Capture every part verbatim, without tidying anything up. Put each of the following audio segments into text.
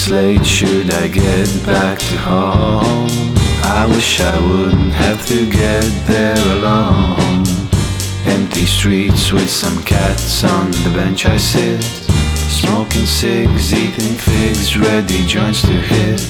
it's late, should I get back to home? I wish I wouldn't have to get there alone. Empty streets with some cats on the bench I sit, smoking cigs, eating figs, ready joints to hit.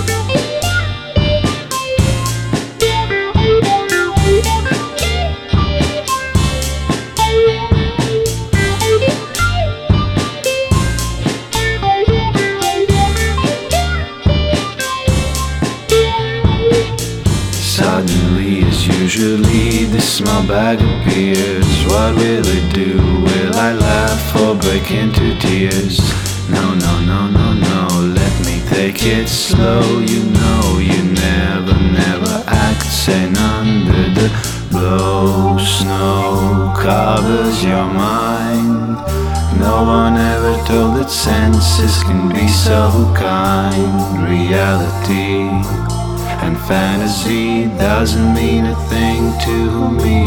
Suddenly, as usually, the small bag appears. What will it do? Will I laugh or break into tears? No, no, no, no, no, let me take it slow. You know you never, never act sane under the blow. Snow covers your mind. No one ever told that senses can be so kind. Reality and fantasy doesn't mean a thing to me.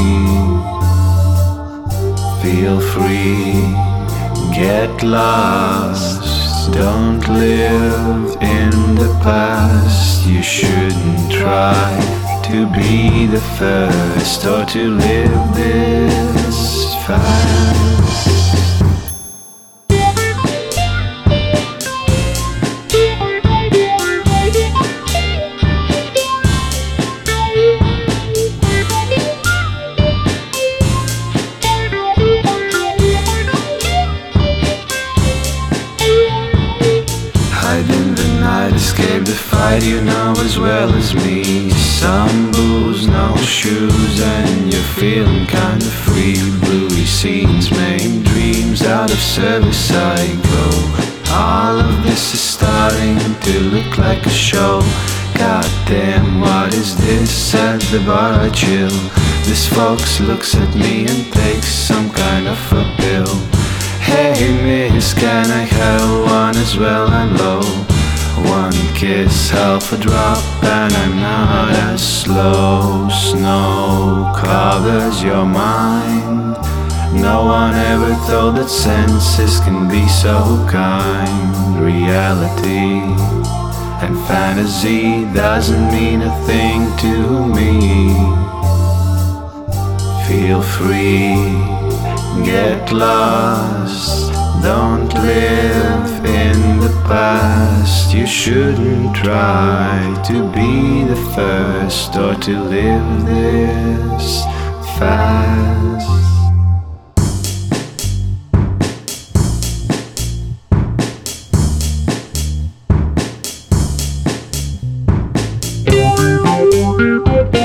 Feel free, get lost. Don't live in the past. You shouldn't try to be the first or to live this fast. Escape the fight, you know as well as me. Some booze, no shoes, and you're feeling kinda free. Bluey scenes, maimed dreams, out of service I go. All of this is starting to look like a show. Goddamn, what is this? At the bar I chill. This folks looks at me and takes some kind of a pill. Hey miss, can I have one as well? I'm low. One kiss, half a drop, and I'm not as slow. Snow covers your mind. No one ever thought that senses can be so kind. Reality and fantasy doesn't mean a thing to me. Feel free, get lost. Don't live in the past. You shouldn't try to be the first or to live this fast. Thank you.